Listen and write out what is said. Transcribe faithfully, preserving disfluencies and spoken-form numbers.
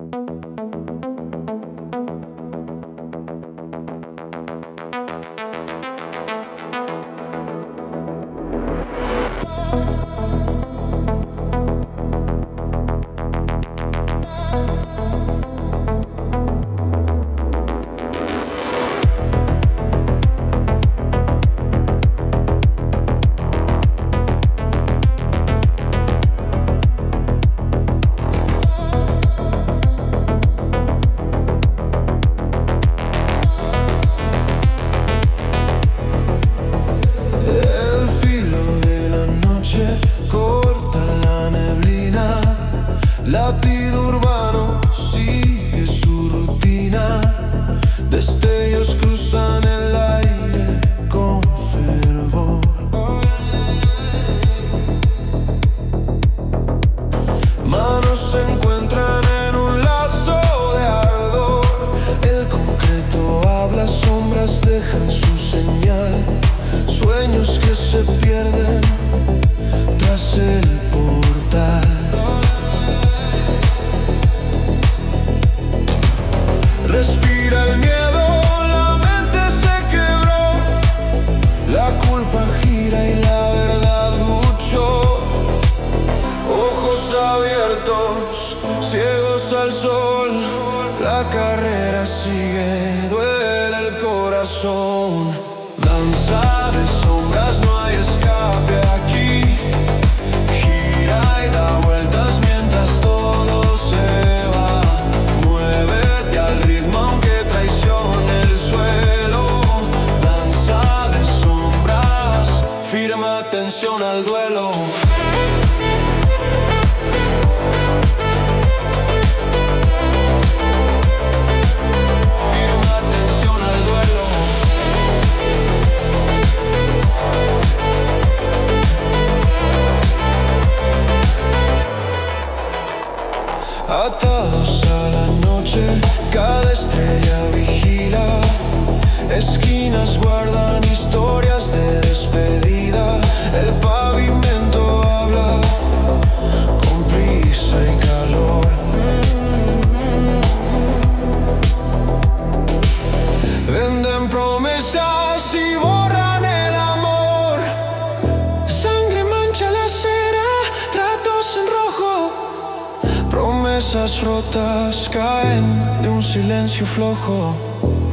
Latido urbano sigue su rutina, destellos cruzan el aire con fervor. Manos se encuentran en un lazo de ardor, el concreto habla, sombras dejan su señal, sueños que se pierden tras el portal. Respira el miedo, la mente se quebró, la culpa gira y la verdad luchó. Ojos abiertos, ciegos al sol, la carrera sigue, duele el corazón. Danza de sombras, no hay escape aquí, gira y da vueltas mientras todo se va. Muévete al ritmo aunque traicione el suelo. Danza de sombras, firma atención al duelo. Firma atención al duelo. Atados a la noche, cada estrella vigila, esquinas guardan historias de despedida. El pavimento habla con prisa y calor. Venden promesas y borran el amor. Sangre mancha la acera, tratos en rojo. Promesas rotas caen de un silencio flojo.